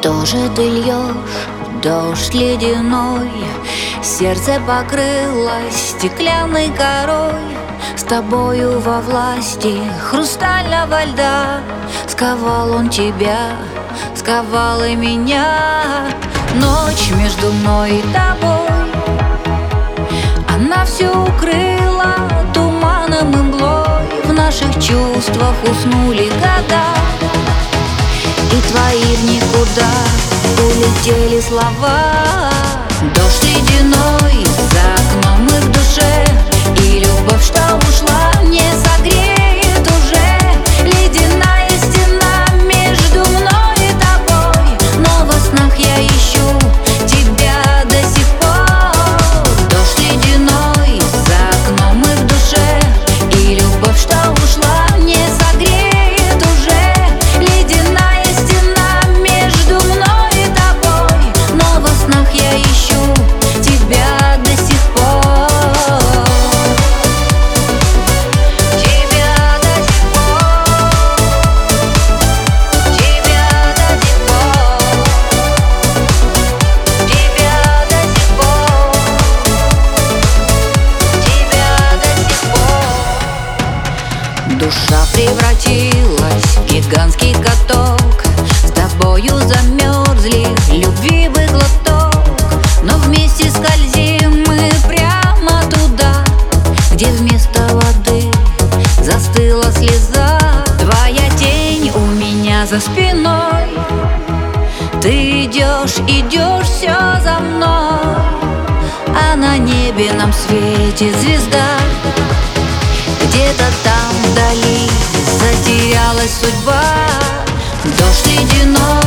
Тоже ты льешь дождь ледяной, сердце покрылось стеклянной корой. С тобою во власти хрустального льда сковал он тебя, сковал и меня. Ночь между мной и тобой, она все укрыла туманом и мглой. В наших чувствах уснули года, и твои в никуда улетели слова. Дождь ледяной за окном и в душе, и любовь, что ушла, не согреет уже. Ледяная стена между мной и тобой, но во снах я ищу тебя до сих пор. Дождь ледяной за окном и в душе, и любовь, что ушла, не согреет уже. Ледяная стена между мной и тобой, но во снах я ищу тебя до сих пор. Тебя до сих пор. Тебя до сих пор. Тебя до сих пор. Тебя до сих пор. Душа превратилась в гигантский каток, с тобою замерзли любви бы глоток. Но вместе скользим мы прямо туда, где вместо воды застыла слеза. Твоя тень у меня за спиной, ты идешь, идешь все за мной, а на небе нам светит звезда. Где-то там вдали затерялась судьба. Дождь ледяной